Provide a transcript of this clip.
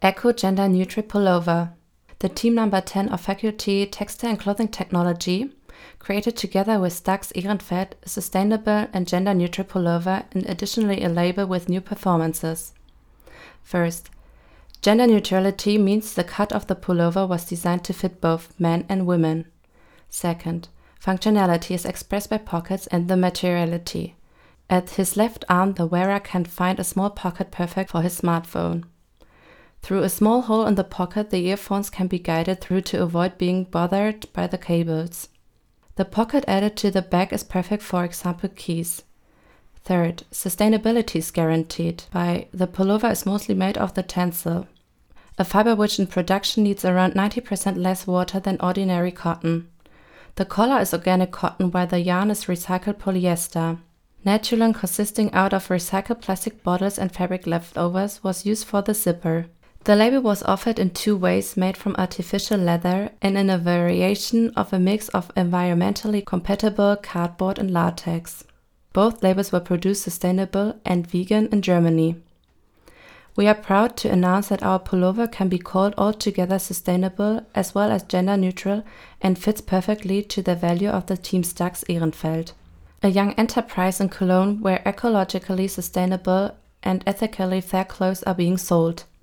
Eco Gender Neutral Pullover. The team number 10 of Faculty Textile and Clothing Technology created together with Stax Ehrenfeld a sustainable and gender-neutral pullover and additionally a label with new performances. First, gender neutrality means the cut of the pullover was designed to fit both men and women. Second, functionality is expressed by pockets and the materiality. At his left arm, the wearer can find a small pocket perfect for his smartphone. Through a small hole in the pocket, the earphones can be guided through to avoid being bothered by the cables. The pocket added to the bag is perfect for example keys. Third, sustainability is guaranteed by the pullover is mostly made of the tencel, a fiber which in production needs around 90% less water than ordinary cotton. The collar is organic cotton while the yarn is recycled polyester. Natulin consisting out of recycled plastic bottles and fabric leftovers was used for the zipper. The label was offered in two ways, made from artificial leather and in a variation of a mix of environmentally compatible cardboard and latex. Both labels were produced sustainable and vegan in Germany. We are proud to announce that our pullover can be called altogether sustainable as well as gender neutral and fits perfectly to the value of the team Stax Ehrenfeld, a young enterprise in Cologne where ecologically sustainable and ethically fair clothes are being sold.